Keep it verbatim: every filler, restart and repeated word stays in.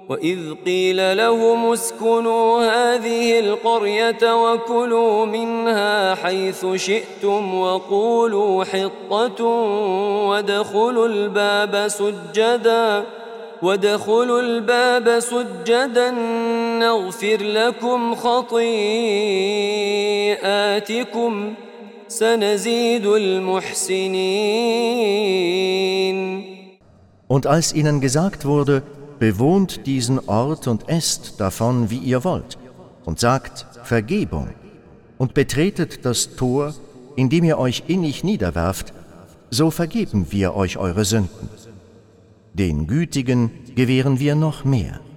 وإذ قيل لهم اسكنوا هذه القرية وكلوا منها حيث شئتم وقولوا حطة وادخلوا الباب سجدا وادخلوا الباب سجدا نغفر لكم خطيئاتكم سنزيد المحسنين. Und als ihnen gesagt wurde, bewohnt diesen Ort und esst davon, wie ihr wollt, und sagt Vergebung, und betretet das Tor, indem ihr euch innig niederwerft, so vergeben wir euch eure Sünden. Den Gütigen gewähren wir noch mehr.